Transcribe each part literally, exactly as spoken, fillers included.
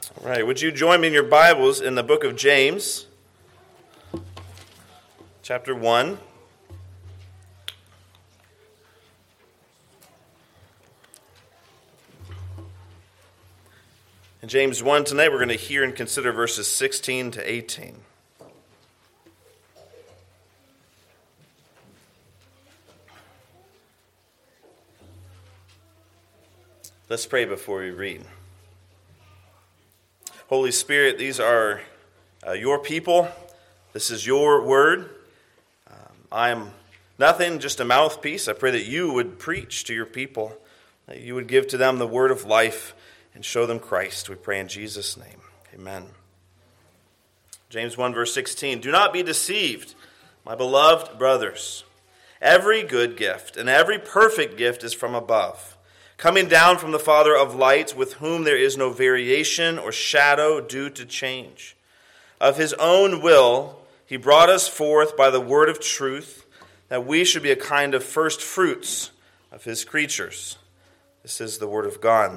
All right, would you join me in your Bibles in the book of James, chapter one. In James one tonight, we're going to hear and consider verses sixteen to eighteen. Let's pray before we read. Holy Spirit, these are uh, your people. This is your word. Um, I am nothing, just a mouthpiece. I pray that you would preach to your people, that you would give to them the word of life and show them Christ. We pray in Jesus' name. Amen. James one, verse sixteen. Do not be deceived, my beloved brothers. Every good gift and every perfect gift is from above, coming down from the Father of lights, with whom there is no variation or shadow due to change. Of his own will, he brought us forth by the word of truth, that we should be a kind of first fruits of his creatures. This is the word of God.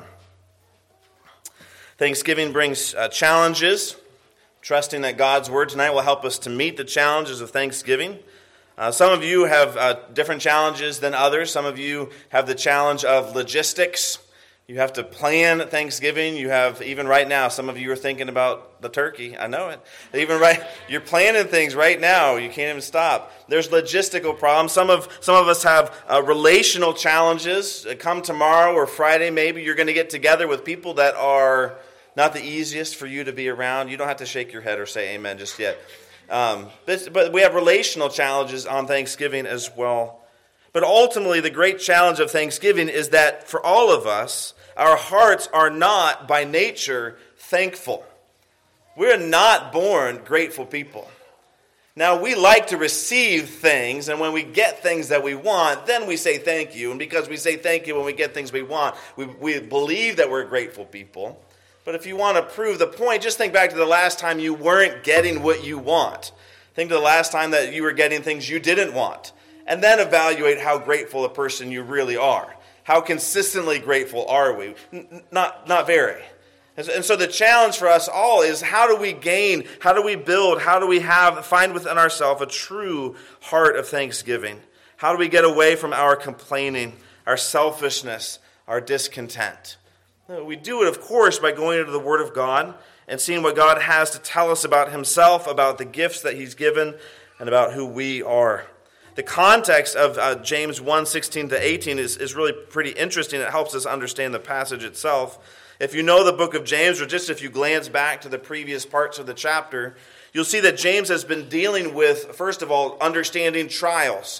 Thanksgiving brings uh, challenges. Trusting that God's word tonight will help us to meet the challenges of Thanksgiving. Uh, some of you have uh, different challenges than others. Some of you have the challenge of logistics. You have to plan Thanksgiving. You have, even right now, some of you are thinking about the turkey. I know it. Even right, you're planning things right now. You can't even stop. There's logistical problems. Some of some of us have uh, relational challenges. Come tomorrow or Friday, maybe you're going to get together with people that are not the easiest for you to be around. You don't have to shake your head or say amen just yet. Um, but, but we have relational challenges on Thanksgiving as well. But ultimately, the great challenge of Thanksgiving is that for all of us, our hearts are not by nature thankful. We're not born grateful people. Now, we like to receive things, and when we get things that we want, then we say thank you. And because we say thank you when we get things we want, we, we believe that we're grateful people. But if you want to prove the point, just think back to the last time you weren't getting what you want. Think to the last time that you were getting things you didn't want. And then evaluate how grateful a person you really are. How consistently grateful are we? N- not, not very. And so the challenge for us all is, how do we gain, how do we build, how do we have, find within ourselves a true heart of thanksgiving? How do we get away from our complaining, our selfishness, our discontent? We do it, of course, by going into the Word of God and seeing what God has to tell us about himself, about the gifts that he's given, and about who we are. The context of uh, James one, sixteen to eighteen is, is really pretty interesting. It helps us understand the passage itself. If you know the book of James, or just if you glance back to the previous parts of the chapter, you'll see that James has been dealing with, first of all, understanding trials.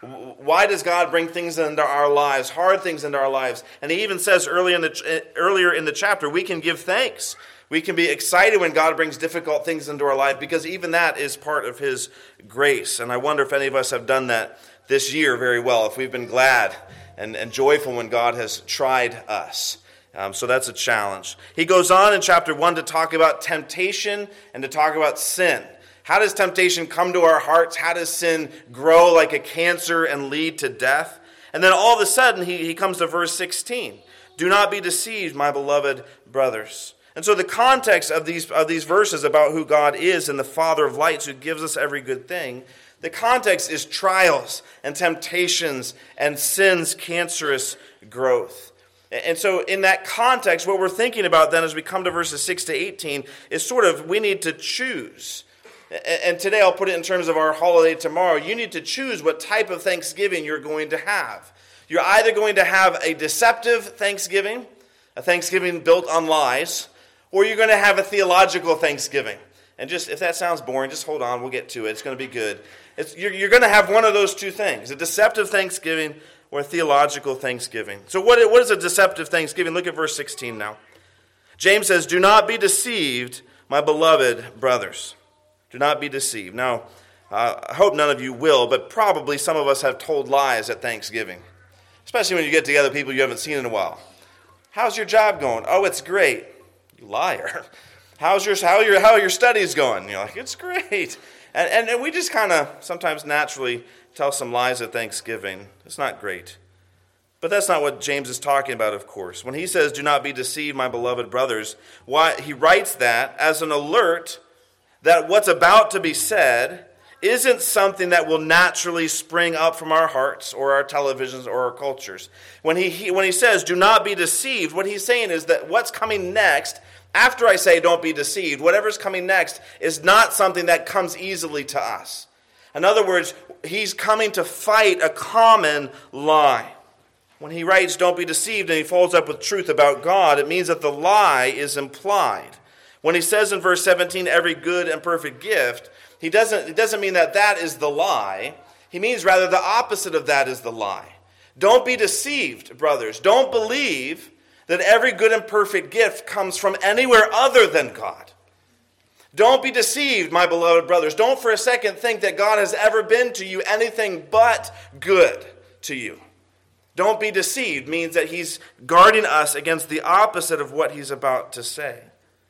Why does God bring things into our lives, hard things into our lives? And he even says earlier in the earlier in the chapter, we can give thanks. We can be excited when God brings difficult things into our life, because even that is part of his grace. And I wonder if any of us have done that this year very well, if we've been glad and, and joyful when God has tried us. Um, so that's a challenge. He goes on in chapter one to talk about temptation and to talk about sin. How does temptation come to our hearts? How does sin grow like a cancer and lead to death? And then all of a sudden, he, he comes to verse sixteen. Do not be deceived, my beloved brothers. And so the context of these, of these verses about who God is and the Father of lights who gives us every good thing, the context is trials and temptations and sin's cancerous growth. And so in that context, what we're thinking about then as we come to verses six to eighteen is sort of, we need to choose. And today I'll put it in terms of our holiday tomorrow. You need to choose what type of Thanksgiving you're going to have. You're either going to have a deceptive Thanksgiving, a Thanksgiving built on lies, or you're going to have a theological Thanksgiving. And just, if that sounds boring, just hold on, we'll get to it. It's going to be good. It's, you're, you're going to have one of those two things, a deceptive Thanksgiving or a theological Thanksgiving. So what, what is a deceptive Thanksgiving? Look at verse sixteen now. James says, do not be deceived, my beloved brothers. Do not be deceived. Now, uh, I hope none of you will, but probably some of us have told lies at Thanksgiving, especially when you get together people you haven't seen in a while. How's your job going? Oh, it's great. You liar. How's your how your how are your studies going? You're like, it's great. And and, and we just kind of sometimes naturally tell some lies at Thanksgiving. It's not great. But that's not what James is talking about, of course. When he says, do not be deceived, my beloved brothers, why he writes that as an alert that what's about to be said isn't something that will naturally spring up from our hearts or our televisions or our cultures. When he, he when he says, do not be deceived, what he's saying is that what's coming next, after I say don't be deceived, whatever's coming next is not something that comes easily to us. In other words, he's coming to fight a common lie. When he writes, don't be deceived, and he follows up with truth about God, it means that the lie is implied. When he says in verse seventeen, every good and perfect gift, he doesn't, it doesn't mean that that is the lie. He means rather the opposite of that is the lie. Don't be deceived, brothers. Don't believe that every good and perfect gift comes from anywhere other than God. Don't be deceived, my beloved brothers. Don't for a second think that God has ever been to you anything but good to you. Don't be deceived means that he's guarding us against the opposite of what he's about to say.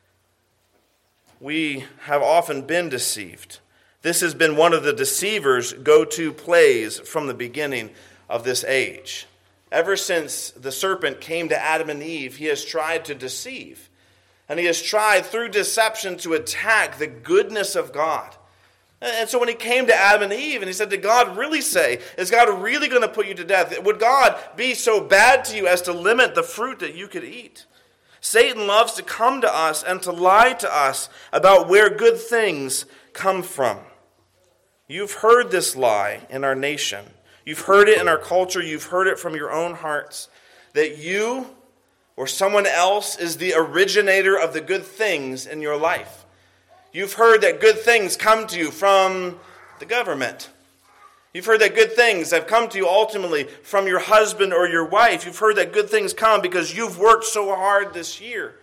We have often been deceived. This has been one of the deceiver's go-to plays from the beginning of this age. Ever since the serpent came to Adam and Eve, he has tried to deceive. And he has tried through deception to attack the goodness of God. And so when he came to Adam and Eve and he said, did God really say, is God really going to put you to death? Would God be so bad to you as to limit the fruit that you could eat? Satan loves to come to us and to lie to us about where good things come from. You've heard this lie in our nation. You've heard it in our culture. You've heard it from your own hearts. That you or someone else is the originator of the good things in your life. You've heard that good things come to you from the government. You've heard that good things have come to you ultimately from your husband or your wife. You've heard that good things come because you've worked so hard this year.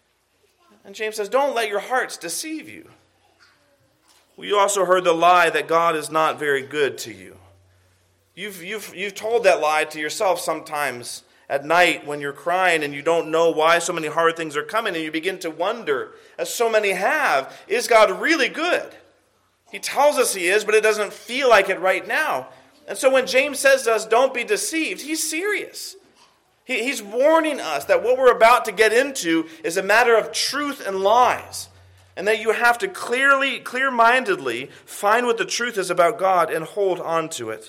And James says, don't let your hearts deceive you. Well, you also heard the lie that God is not very good to you. You've, you've, you've told that lie to yourself sometimes at night when you're crying and you don't know why so many hard things are coming, and you begin to wonder, as so many have, is God really good? He tells us he is, but it doesn't feel like it right now. And so when James says to us, don't be deceived, he's serious. He, he's warning us that what we're about to get into is a matter of truth and lies, and that you have to clearly, clear-mindedly find what the truth is about God and hold on to it.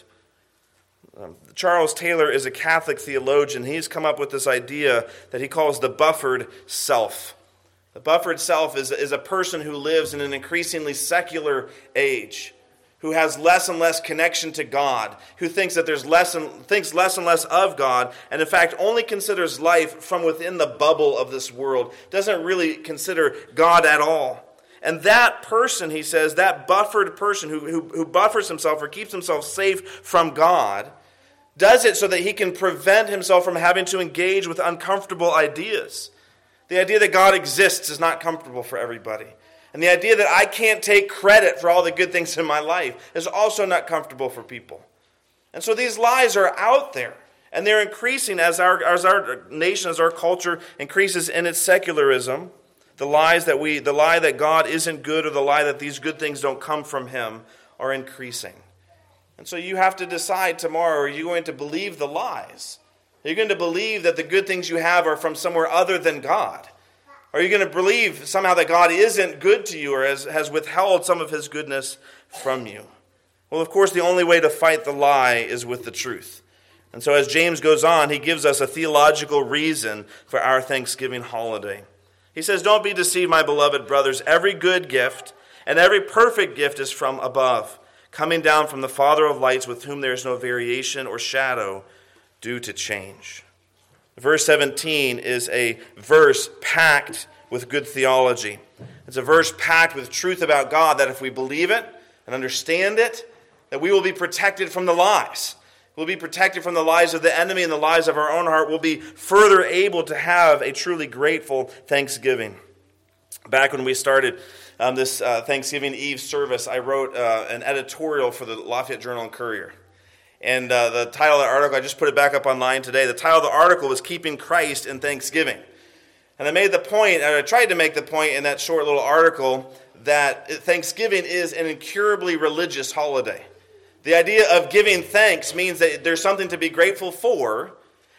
Um, Charles Taylor is a Catholic theologian. He's come up with this idea that he calls the buffered self. The buffered self is, is a person who lives in an increasingly secular age, who has less and less connection to God, who thinks that there's less and thinks less and less of God, and in fact only considers life from within the bubble of this world, doesn't really consider God at all. And that person, he says, that buffered person who, who, who buffers himself or keeps himself safe from God, does it so that he can prevent himself from having to engage with uncomfortable ideas. The idea that God exists is not comfortable for everybody. And the idea that I can't take credit for all the good things in my life is also not comfortable for people. And so these lies are out there. And they're increasing as our, as our nation, as our culture increases in its secularism. The lies that we, the lie that God isn't good, or the lie that these good things don't come from him, are increasing. And so you have to decide tomorrow, are you going to believe the lies? Are you going to believe that the good things you have are from somewhere other than God? Are you going to believe somehow that God isn't good to you or has, has withheld some of his goodness from you? Well, of course, the only way to fight the lie is with the truth. And so as James goes on, he gives us a theological reason for our Thanksgiving holiday. He says, don't be deceived, my beloved brothers. Every good gift and every perfect gift is from above, coming down from the Father of lights, with whom there is no variation or shadow due to change. Verse seventeen is a verse packed with good theology. It's a verse packed with truth about God, that if we believe it and understand it, that we will be protected from the lies. We'll be protected from the lies of the enemy and the lies of our own heart. We'll be further able to have a truly grateful Thanksgiving. Back when we started um, this uh, Thanksgiving Eve service, I wrote uh, an editorial for the Lafayette Journal and Courier. And uh, the title of the article, I just put it back up online today, the title of the article was Keeping Christ in Thanksgiving. And I made the point, and I tried to make the point in that short little article, that Thanksgiving is an incurably religious holiday. The idea of giving thanks means that there's something to be grateful for,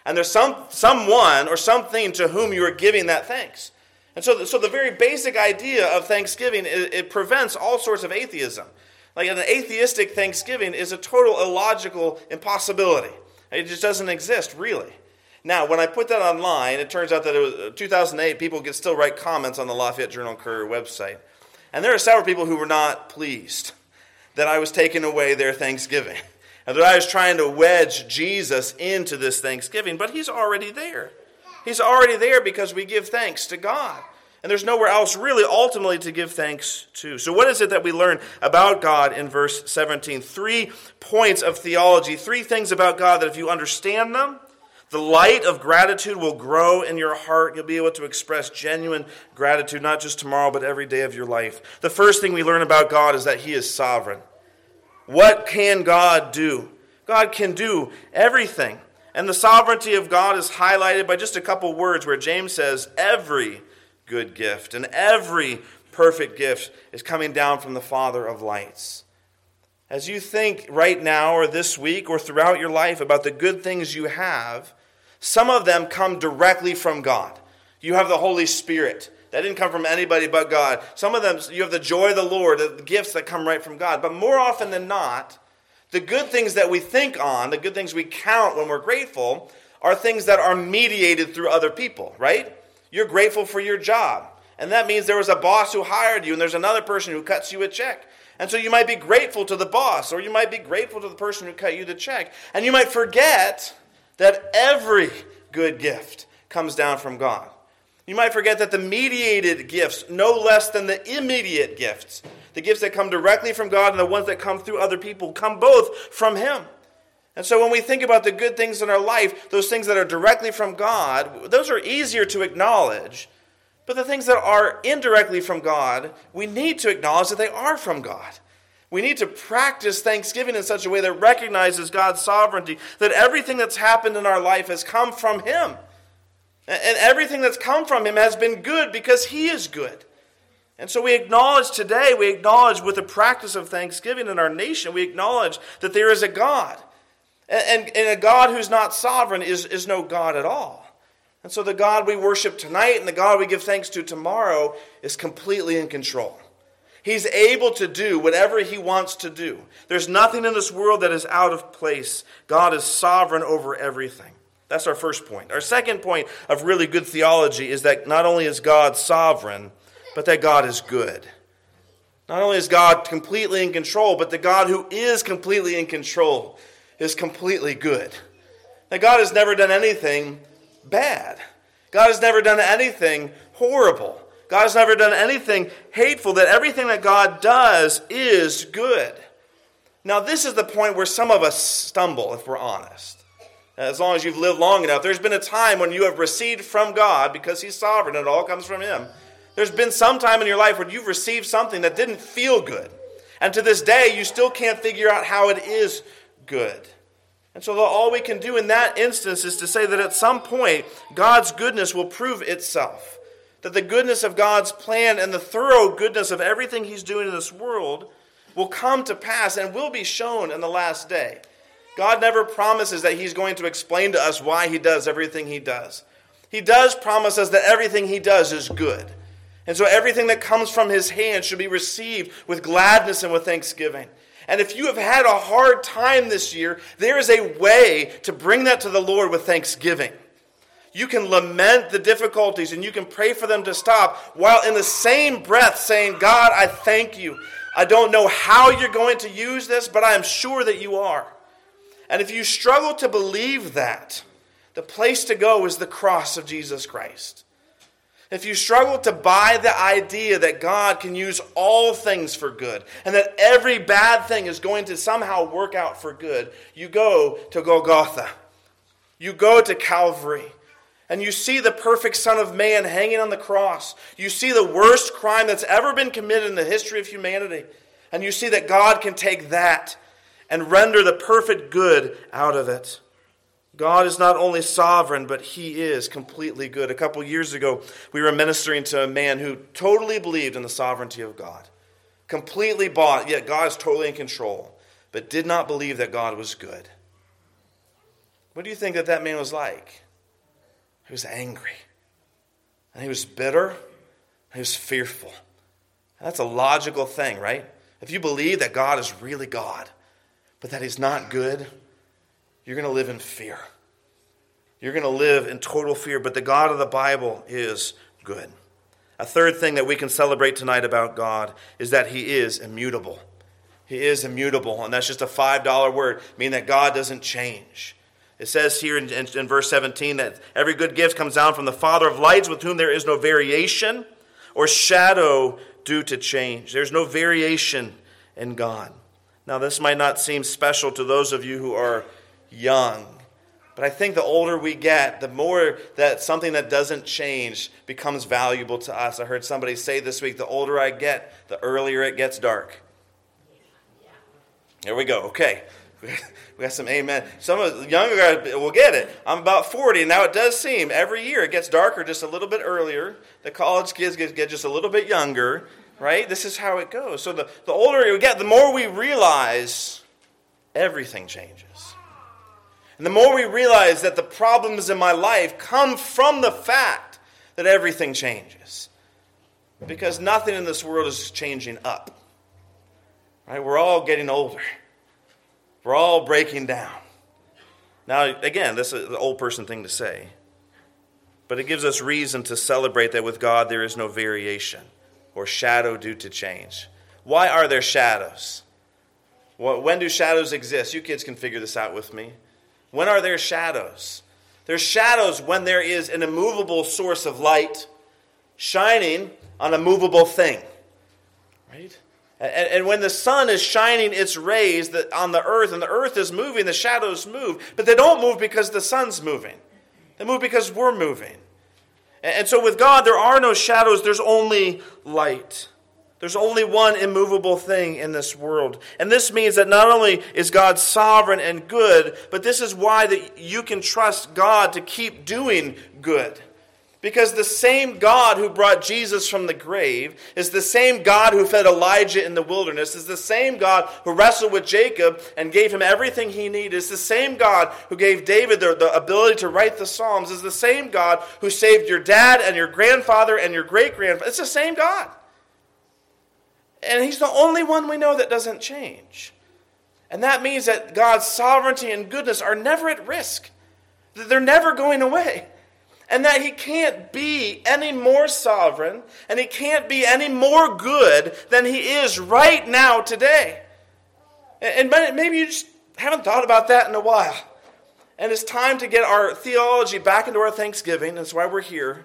And there's some someone or something to whom you are giving that thanks. And so the, so the very basic idea of thanksgiving, it, it prevents all sorts of atheism. Like an atheistic thanksgiving is a total illogical impossibility. It just doesn't exist, really. Now, when I put that online, it turns out that it was two thousand eight, people could still write comments on the Lafayette Journal-Courier website. And there are several people who were not pleased that I was taking away their Thanksgiving, and that I was trying to wedge Jesus into this Thanksgiving, but he's already there. He's already there because we give thanks to God. And there's nowhere else really ultimately to give thanks to. So what is it that we learn about God in verse seventeen? Three points of theology, three things about God that if you understand them, the light of gratitude will grow in your heart. You'll be able to express genuine gratitude, not just tomorrow, but every day of your life. The first thing we learn about God is that he is sovereign. What can God do? God can do everything. And the sovereignty of God is highlighted by just a couple words where James says, every good gift and every perfect gift is coming down from the Father of lights. As you think right now or this week or throughout your life about the good things you have, some of them come directly from God. You have the Holy Spirit. That didn't come from anybody but God. Some of them, you have the joy of the Lord, the gifts that come right from God. But more often than not, the good things that we think on, the good things we count when we're grateful, are things that are mediated through other people, right? You're grateful for your job. And that means there was a boss who hired you and there's another person who cuts you a check. And so you might be grateful to the boss, or you might be grateful to the person who cut you the check. And you might forget that every good gift comes down from God. You might forget that the mediated gifts, no less than the immediate gifts, the gifts that come directly from God and the ones that come through other people, come both from him. And so when we think about the good things in our life, those things that are directly from God, those are easier to acknowledge. But the things that are indirectly from God, we need to acknowledge that they are from God. We need to practice thanksgiving in such a way that recognizes God's sovereignty, that everything that's happened in our life has come from him. And everything that's come from him has been good because he is good. And so we acknowledge today, we acknowledge with the practice of thanksgiving in our nation, we acknowledge that there is a God. And, and a God who's not sovereign is, is no God at all. And so the God we worship tonight and the God we give thanks to tomorrow is completely in control. He's able to do whatever he wants to do. There's nothing in this world that is out of place. God is sovereign over everything. That's our first point. Our second point of really good theology is that not only is God sovereign, but that God is good. Not only is God completely in control, but the God who is completely in control is completely good. Now, God has never done anything bad. God has never done anything horrible. God has never done anything hateful. That everything that God does is good. Now, this is the point where some of us stumble, if we're honest. As long as you've lived long enough, there's been a time when you have received from God, because he's sovereign and it all comes from him. There's been some time in your life when you've received something that didn't feel good. And to this day, you still can't figure out how it is good. And so all we can do in that instance is to say that at some point, God's goodness will prove itself. That the goodness of God's plan and the thorough goodness of everything he's doing in this world will come to pass and will be shown in the last day. God never promises that he's going to explain to us why he does everything he does. He does promise us that everything he does is good. And so everything that comes from his hand should be received with gladness and with thanksgiving. And if you have had a hard time this year, there is a way to bring that to the Lord with thanksgiving. You can lament the difficulties and you can pray for them to stop while in the same breath saying, God, I thank you. I don't know how you're going to use this, but I am sure that you are. And if you struggle to believe that, the place to go is the cross of Jesus Christ. If you struggle to buy the idea that God can use all things for good and that every bad thing is going to somehow work out for good, you go to Golgotha. You go to Calvary. And you see the perfect Son of Man hanging on the cross. You see the worst crime that's ever been committed in the history of humanity. And you see that God can take that and render the perfect good out of it. God is not only sovereign, but he is completely good. A couple years ago, we were ministering to a man who totally believed in the sovereignty of God. Completely bought, yet God is totally in control, but did not believe that God was good. What do you think that that man was like? He was angry. And he was bitter. And he was fearful. That's a logical thing, right? If you believe that God is really God, but that he's not good, you're going to live in fear. You're going to live in total fear, but the God of the Bible is good. A third thing that we can celebrate tonight about God is that he is immutable. He is immutable, and that's just a five dollar word, meaning that God doesn't change. It says here in, in, in verse seventeen that every good gift comes down from the Father of lights, with whom there is no variation or shadow due to change. There's no variation in God. Now, this might not seem special to those of you who are young, but I think the older we get, the more that something that doesn't change becomes valuable to us. I heard somebody say this week, the older I get, the earlier it gets dark. There we go. Okay. We got some amen. Some of the younger guys will get it. I'm about forty, and now it does seem every year it gets darker just a little bit earlier. The college kids get, get just a little bit younger, right? This is how it goes. So the, the older we get, the more we realize everything changes. And the more we realize that the problems in my life come from the fact that everything changes. Because nothing in this world is changing up. Right? We're all getting older. We're all breaking down. Now, again, this is the old person thing to say. But it gives us reason to celebrate that with God there is no variation or shadow due to change. Why are there shadows? Well, when do shadows exist? You kids can figure this out with me. When are there shadows? There's shadows when there is an immovable source of light shining on a movable thing. Right? And, and when the sun is shining its rays on the earth, and the earth is moving, the shadows move. But they don't move because the sun's moving. They move because we're moving. And, and so with God, there are no shadows. There's only light. There's only one immovable thing in this world. And this means that not only is God sovereign and good, but this is why that you can trust God to keep doing good. Because the same God who brought Jesus from the grave is the same God who fed Elijah in the wilderness, is the same God who wrestled with Jacob and gave him everything he needed, is the same God who gave David the, the ability to write the Psalms, is the same God who saved your dad and your grandfather and your great-grandfather. It's the same God. And he's the only one we know that doesn't change. And that means that God's sovereignty and goodness are never at risk. They're never going away. And that he can't be any more sovereign and he can't be any more good than he is right now today. And maybe you just haven't thought about that in a while. And it's time to get our theology back into our Thanksgiving. That's why we're here.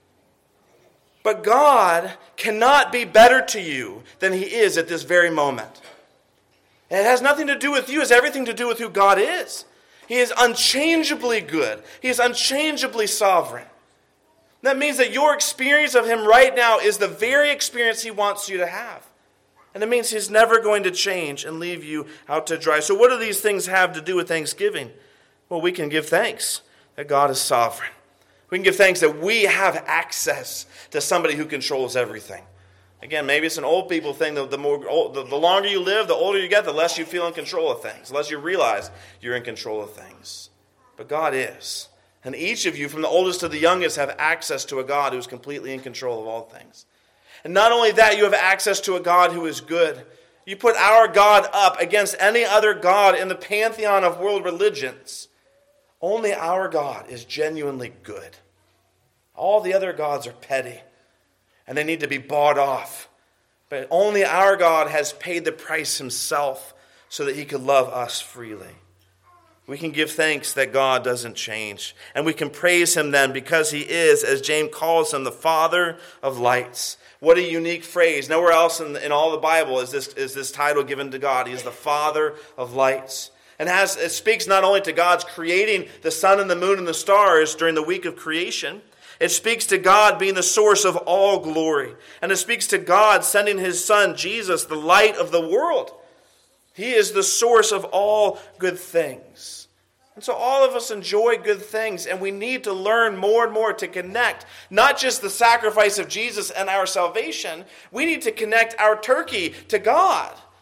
But God cannot be better to you than he is at this very moment. And it has nothing to do with you. It has everything to do with who God is. He is unchangeably good. He is unchangeably sovereign. That means that your experience of him right now is the very experience he wants you to have. And it means he's never going to change and leave you out to dry. So what do these things have to do with Thanksgiving? Well, we can give thanks that God is sovereign. We can give thanks that we have access to somebody who controls everything. Again, maybe it's an old people thing. The, the, more, the, the longer you live, the older you get, the less you feel in control of things. The less you realize you're in control of things. But God is. And each of you, from the oldest to the youngest, have access to a God who is completely in control of all things. And not only that, you have access to a God who is good. You put our God up against any other God in the pantheon of world religions. Only our God is genuinely good. All the other gods are petty. And they need to be bought off. But only our God has paid the price himself so that he could love us freely. We can give thanks that God doesn't change. And we can praise him then because he is, as James calls him, the Father of lights. What a unique phrase. Nowhere else in, in all the Bible is this, is this title given to God. He is the Father of lights. And has, it speaks not only to God's creating the sun and the moon and the stars during the week of creation. It speaks to God being the source of all glory. And it speaks to God sending his son, Jesus, the light of the world. He is the source of all good things. And so all of us enjoy good things, and we need to learn more and more to connect not just the sacrifice of Jesus and our salvation. We need to connect our turkey to God.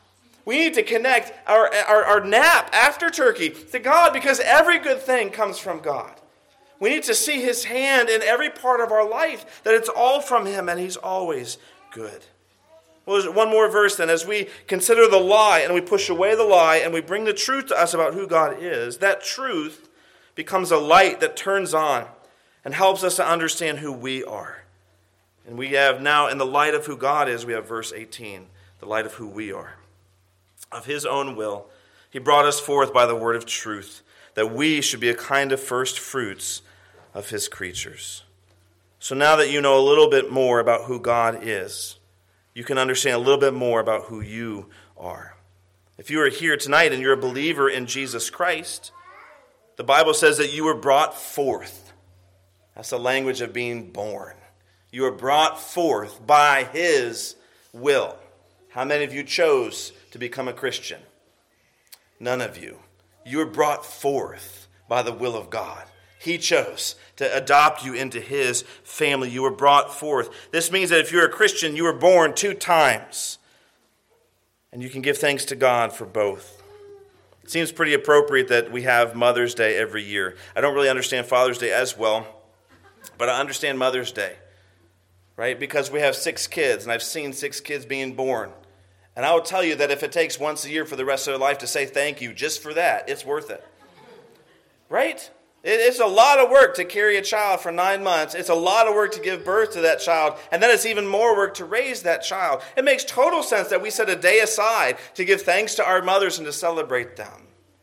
We need to connect our, our, our nap after turkey to God, because every good thing comes from God. We need to see his hand in every part of our life, that it's all from him and he's always good. Well, there's one more verse then. As we consider the lie and we push away the lie and we bring the truth to us about who God is, that truth becomes a light that turns on and helps us to understand who we are. And we have now, in the light of who God is, we have verse eighteen, the light of who we are. Of his own will, he brought us forth by the word of truth, that we should be a kind of first fruits of his creatures. So now that you know a little bit more about who God is, you can understand a little bit more about who you are. If you are here tonight and you're a believer in Jesus Christ, the Bible says that you were brought forth. That's the language of being born. You were brought forth by his will. How many of you chose to become a Christian? None of you. You were brought forth by the will of God. He chose to adopt you into his family. You were brought forth. This means that if you're a Christian, you were born two times. And you can give thanks to God for both. It seems pretty appropriate that we have Mother's Day every year. I don't really understand Father's Day as well, but I understand Mother's Day, right? Because we have six kids, and I've seen six kids being born. And I will tell you that if it takes once a year for the rest of their life to say thank you just for that, it's worth it. Right? It's a lot of work to carry a child for nine months. It's a lot of work to give birth to that child. And then it's even more work to raise that child. It makes total sense that we set a day aside to give thanks to our mothers and to celebrate them.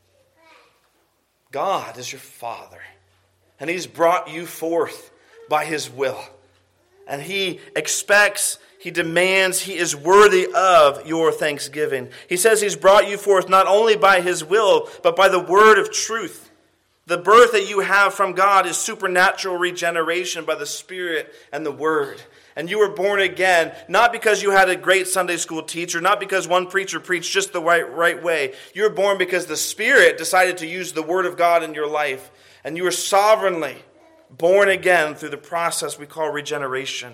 God is your Father. And he's brought you forth by his will. And he expects, he demands, he is worthy of your thanksgiving. He says he's brought you forth not only by his will, but by the word of truth. The birth that you have from God is supernatural regeneration by the Spirit and the Word. And you were born again, not because you had a great Sunday school teacher, not because one preacher preached just the right, right way. You were born because the Spirit decided to use the Word of God in your life. And you were sovereignly born again through the process we call regeneration.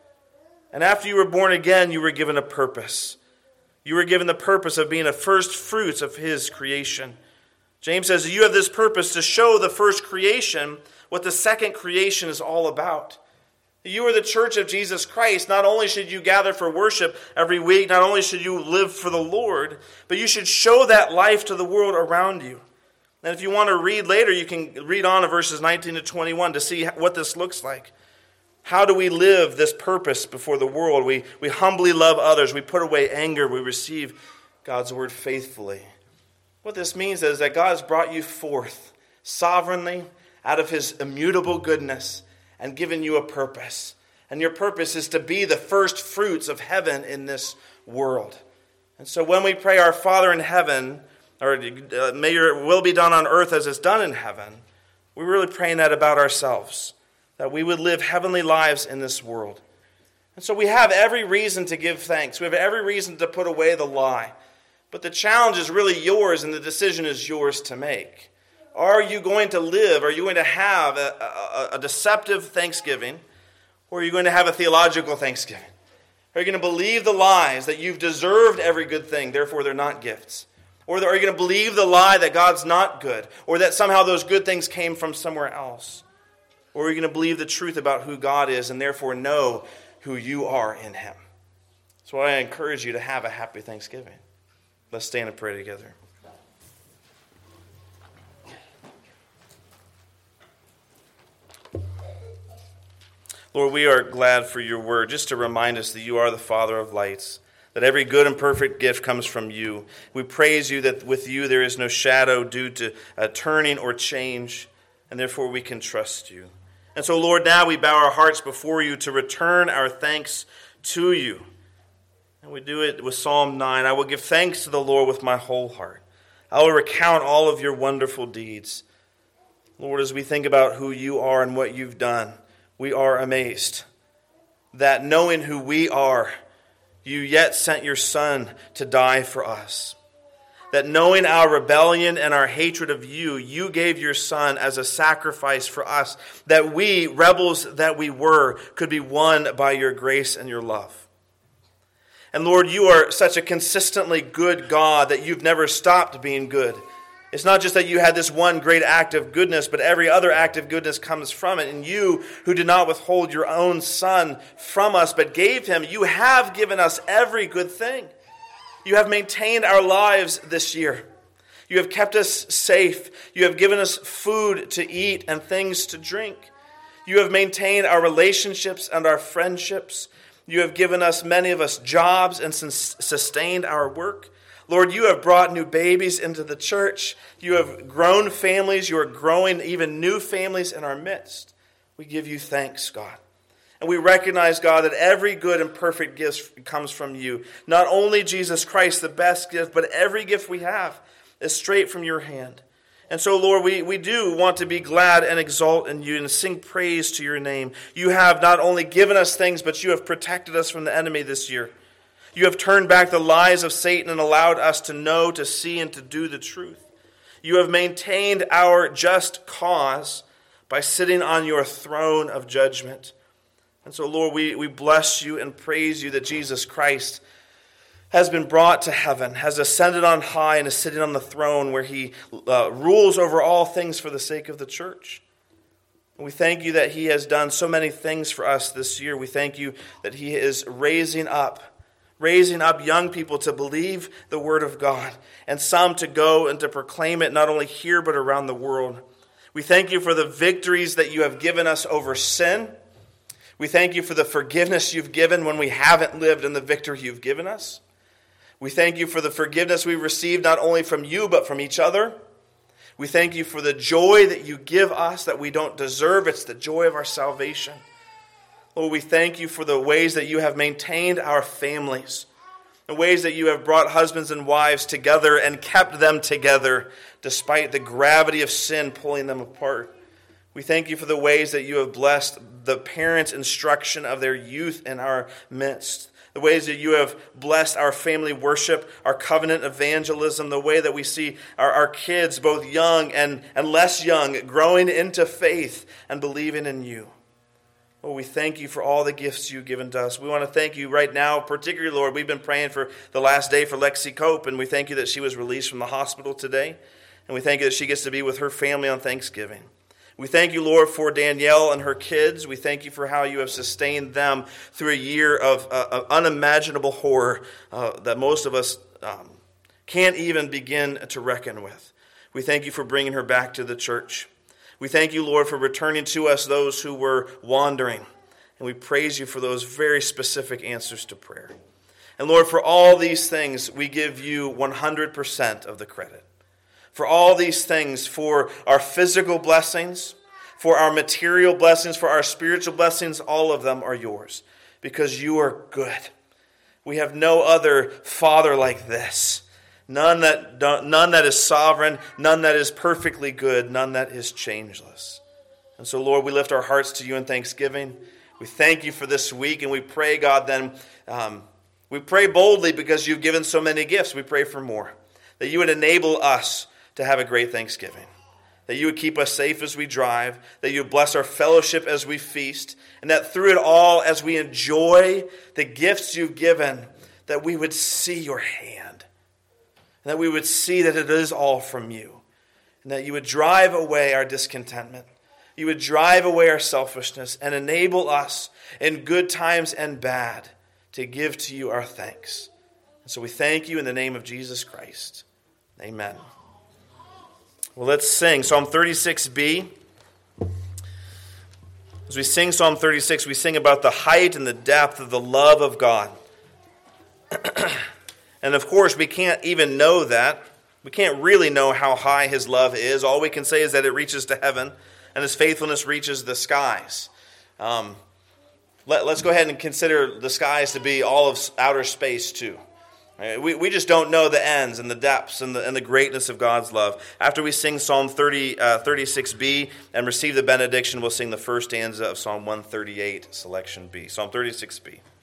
And after you were born again, you were given a purpose. You were given the purpose of being a first fruits of his creation. James says you have this purpose to show the first creation what the second creation is all about. You are the church of Jesus Christ. Not only should you gather for worship every week, not only should you live for the Lord, but you should show that life to the world around you. And if you want to read later, you can read on to verses nineteen to twenty-one to see what this looks like. How do we live this purpose before the world? We, we humbly love others. We put away anger. We receive God's word faithfully. What this means is that God has brought you forth sovereignly out of his immutable goodness and given you a purpose. And your purpose is to be the first fruits of heaven in this world. And so when we pray, our Father in heaven, or uh, may your will be done on earth as it's done in heaven, we're really praying that about ourselves, that we would live heavenly lives in this world. And so we have every reason to give thanks. We have every reason to put away the lie. But the challenge is really yours, and the decision is yours to make. Are you going to live, are you going to have a, a, a deceptive thanksgiving, or are you going to have a theological thanksgiving? Are you going to believe the lies that you've deserved every good thing, therefore they're not gifts? Or are you going to believe the lie that God's not good, or that somehow those good things came from somewhere else? Or are you going to believe the truth about who God is, and therefore know who you are in him? So I encourage you to have a happy Thanksgiving. Let's stand and pray together. Lord, we are glad for your word, just to remind us that you are the Father of lights, that every good and perfect gift comes from you. We praise you that with you there is no shadow due to uh, turning or change, and therefore we can trust you. And so, Lord, now we bow our hearts before you to return our thanks to you. And we do it with Psalm nine. I will give thanks to the Lord with my whole heart. I will recount all of your wonderful deeds. Lord, as we think about who you are and what you've done, we are amazed that knowing who we are, you yet sent your Son to die for us. That knowing our rebellion and our hatred of you, you gave your Son as a sacrifice for us, that we, rebels that we were, could be won by your grace and your love. And Lord, you are such a consistently good God that you've never stopped being good. It's not just that you had this one great act of goodness, but every other act of goodness comes from it. And you, who did not withhold your own Son from us, but gave him, you have given us every good thing. You have maintained our lives this year. You have kept us safe. You have given us food to eat and things to drink. You have maintained our relationships and our friendships. You have given us, many of us, jobs and sustained our work. Lord, you have brought new babies into the church. You have grown families. You are growing even new families in our midst. We give you thanks, God. And we recognize, God, that every good and perfect gift comes from you. Not only Jesus Christ, the best gift, but every gift we have is straight from your hand. And so, Lord, we, we do want to be glad and exalt in you and sing praise to your name. You have not only given us things, but you have protected us from the enemy this year. You have turned back the lies of Satan and allowed us to know, to see, and to do the truth. You have maintained our just cause by sitting on your throne of judgment. And so, Lord, we, we bless you and praise you that Jesus Christ has been brought to heaven, has ascended on high, and is sitting on the throne where he uh, rules over all things for the sake of the church. And we thank you that he has done so many things for us this year. We thank you that he is raising up raising up young people to believe the word of God, and some to go and to proclaim it not only here but around the world. We thank you for the victories that you have given us over sin. We thank you for the forgiveness you've given when we haven't lived in the victory you've given us. We thank you for the forgiveness we've received not only from you but from each other. We thank you for the joy that you give us that we don't deserve. It's the joy of our salvation. Lord, we thank you for the ways that you have maintained our families, the ways that you have brought husbands and wives together and kept them together despite the gravity of sin pulling them apart. We thank you for the ways that you have blessed the parents' instruction of their youth in our midst, the ways that you have blessed our family worship, our covenant evangelism, the way that we see our, our kids, both young and, and less young, growing into faith and believing in you. Lord, we thank you for all the gifts you've given to us. We want to thank you right now, particularly, Lord, we've been praying for the last day for Lexi Cope, and we thank you that she was released from the hospital today, and we thank you that she gets to be with her family on Thanksgiving. We thank you, Lord, for Danielle and her kids. We thank you for how you have sustained them through a year of, uh, of unimaginable horror uh, that most of us um, can't even begin to reckon with. We thank you for bringing her back to the church. We thank you, Lord, for returning to us those who were wandering. And we praise you for those very specific answers to prayer. And Lord, for all these things, we give you one hundred percent of the credit. For all these things, for our physical blessings, for our material blessings, for our spiritual blessings, all of them are yours. Because you are good. We have no other Father like this. None that, none that is sovereign, none that is perfectly good, none that is changeless. And so, Lord, we lift our hearts to you in thanksgiving. We thank you for this week, and we pray, God, then, um, we pray boldly because you've given so many gifts. We pray for more, that you would enable us to have a great Thanksgiving, that you would keep us safe as we drive, that you would bless our fellowship as we feast, and that through it all, as we enjoy the gifts you've given, that we would see your hand. And that we would see that it is all from you. And that you would drive away our discontentment. You would drive away our selfishness and enable us in good times and bad to give to you our thanks. And so we thank you in the name of Jesus Christ. Amen. Well, let's sing Psalm thirty-six B. As we sing Psalm thirty-six, we sing about the height and the depth of the love of God. And of course, we can't even know that. We can't really know how high his love is. All we can say is that it reaches to heaven, and his faithfulness reaches the skies. Um, let, let's go ahead and consider the skies to be all of outer space too. Right? We, we just don't know the ends and the depths and the, and the greatness of God's love. After we sing Psalm thirty, uh, thirty-six B and receive the benediction, we'll sing the first stanza of Psalm one thirty-eight, selection B. Psalm thirty-six B.